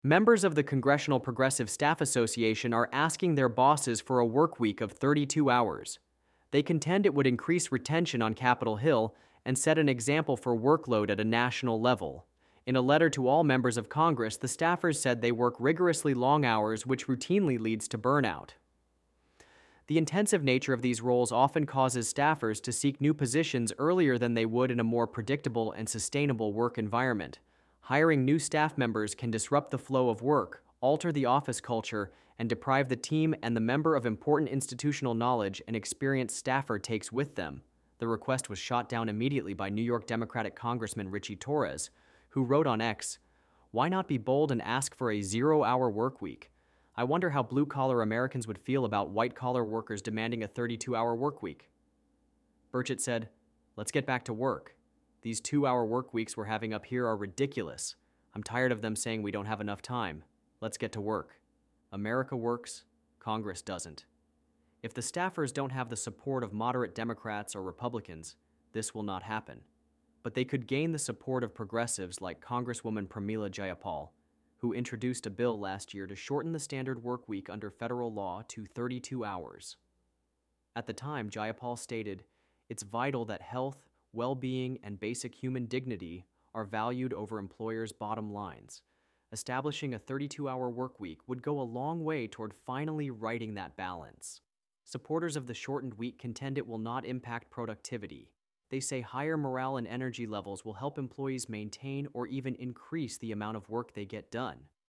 Members of the Congressional Progressive Staff Association are asking their bosses for a work week of 32 hours. They contend it would increase retention on Capitol Hill and set an example for workload at a national level. In a letter to all members of Congress, the staffers said they work rigorously long hours, which routinely leads to burnout. The intensive nature of these roles often causes staffers to seek new positions earlier than they would in a more predictable and sustainable work environment. Hiring new staff members can disrupt the flow of work, alter the office culture, and deprive the team and the member of important institutional knowledge an experienced staffer takes with them. The request was shot down immediately by New York Democratic Congressman Richie Torres, who wrote on X, "Why not be bold and ask for a 0-hour work week? I wonder how blue-collar Americans would feel about white-collar workers demanding a 32-hour work week." Burchett said, "Let's get back to work. These 2-hour work weeks we're having up here are ridiculous. I'm tired of them saying we don't have enough time. Let's get to work. America works, Congress doesn't." If the staffers don't have the support of moderate Democrats or Republicans, this will not happen. But they could gain the support of progressives like Congresswoman Pramila Jayapal, who introduced a bill last year to shorten the standard work week under federal law to 32 hours. At the time, Jayapal stated, "It's vital that health, well-being, and basic human dignity are valued over employers' bottom lines. Establishing a 32-hour work week would go a long way toward finally righting that balance." Supporters of the shortened week contend it will not impact productivity. They say higher morale and energy levels will help employees maintain or even increase the amount of work they get done.